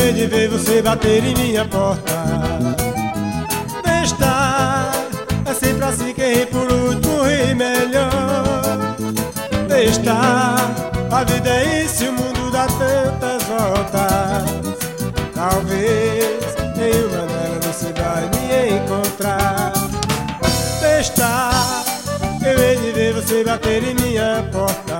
hei de ver você bater em minha porta. Deixa, é sempre assim, quem ri por último ri melhor. Deixa, a vida é isso e o mundo dá tantas voltas. Talvez em uma delas você vai me encontrar. Deixa, eu hei de ver você bater em minha porta.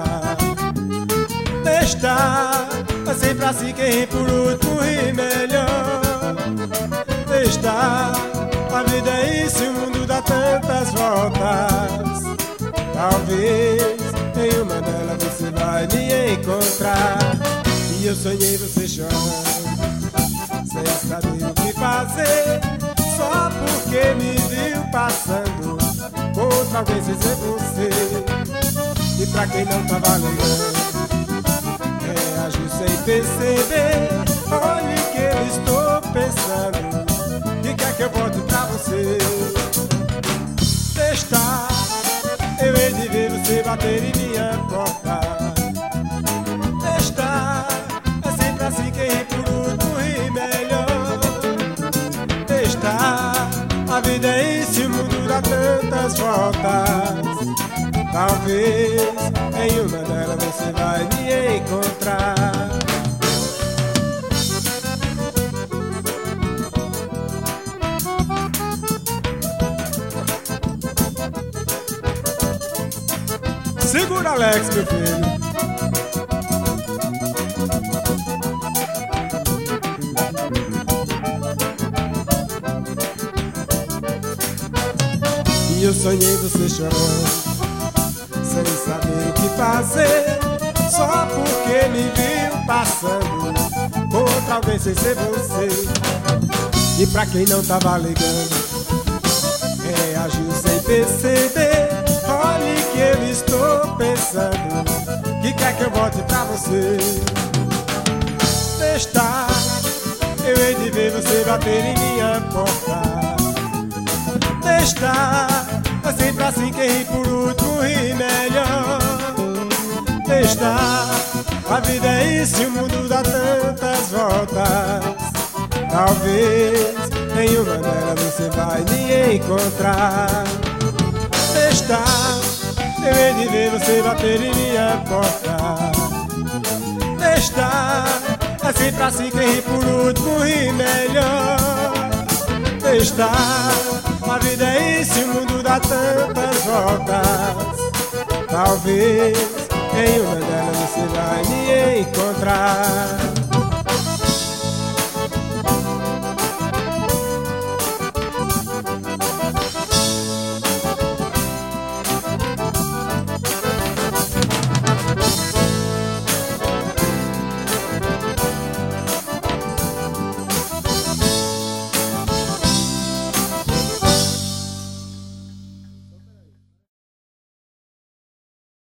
Deixa, é sempre assim, quem ri por último ri melhor. Deixa, a vida é isso e o mundo dá tantas voltas. Talvez em uma delas você vai me encontrar. E eu sonhei você chorando, sem saber o que fazer, só porque me viu passando, outra alguém sem ser você. E pra quem não tava lembrando, reagiu sem perceber. Olhe que eu estou pensando, e quer que eu volte pra você. Deixa, eu hei de ver você bater em minha porta. Deixa, é sempre assim, quem ri por último ri melhor. Deixa, a vida é isso e o mundo dá tantas voltas. Talvez em uma delas você vai me encontrar. Segura, Alex, meu filho. E eu sonhei você chorando, sem saber o que fazer, só porque me viu passando, outra alguém sem ser você. E pra quem não tava ligando, reagiu sem perceber. Olhe que eu estou pensando, que quer que eu volte pra você. Deixa, eu hei de ver você bater em minha porta. Deixa, é sempre assim, quem ri por último ri melhor. Deixa, a vida é isso e o mundo dá tantas voltas. Talvez em uma delas você vai me encontrar. Deixa, eu hei de ver você bater em minha porta. Deixa, é sempre assim, quem ri por último ri melhor. Deixa, a vida é isso e o mundo dá tantas voltas. Talvez em uma delas você vai me encontrar.